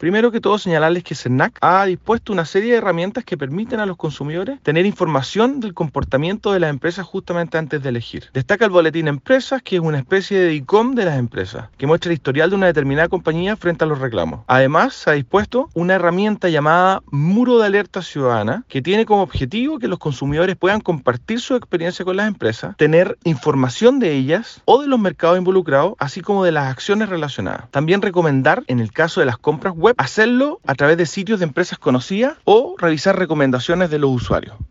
Primero que todo, señalarles que CERNAC ha dispuesto una serie de herramientas que permiten a los consumidores tener información del comportamiento de las empresas justamente antes de elegir. Destaca el boletín Empresas, que es una especie de ICOM de las empresas, que muestra el historial de una determinada compañía frente a los reclamos. Además, se ha dispuesto una herramienta llamada Muro de Alerta Ciudadana, que tiene como objetivo que los consumidores puedan compartir su experiencia con las empresas, tener información de ellas o de los mercados involucrados, así como de las acciones relacionadas. También recomendar, en el caso de las compras web, hacerlo a través de sitios de empresas conocidas o revisar recomendaciones de los usuarios.